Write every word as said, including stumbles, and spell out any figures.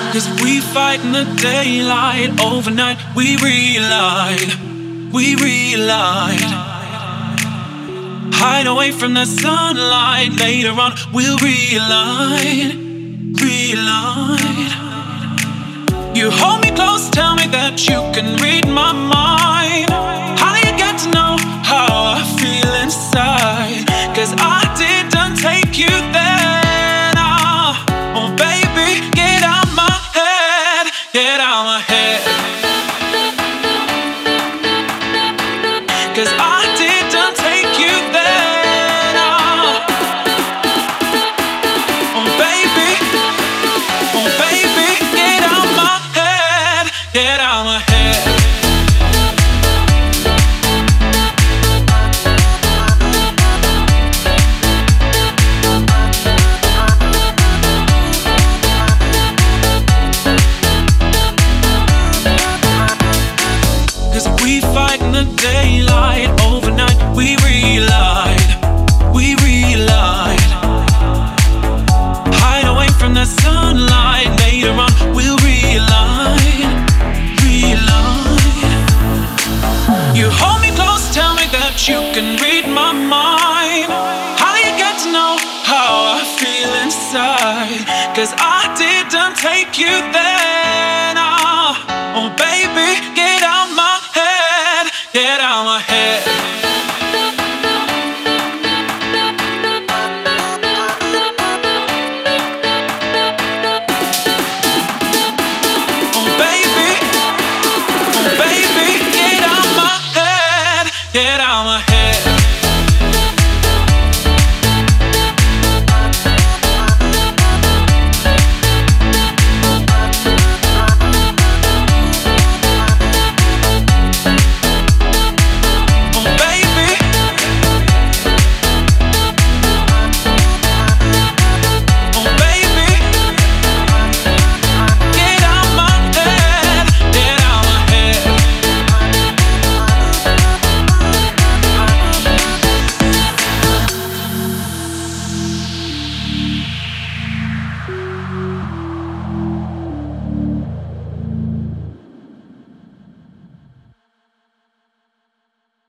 Cause we fight in the daylight, overnight we relight, we relight. Hide away from the sunlight, later on we'll relight, relight. You hold me close, tell me that you can read my mind. How do you get to know how I feel inside? Cause I didn't take you there, nah. Oh baby, get out my head, get out my head. Cause I didn't take you there, nah. Oh baby, oh baby, get out my head, get out my head. We fight in the daylight, overnight we relight, we relight. Hide away from the sunlight, later on we'll relight, relight. You hold me close, tell me that you can read my mind. How do you get to know how I feel inside? Cause I didn't take you there, nah. Oh baby,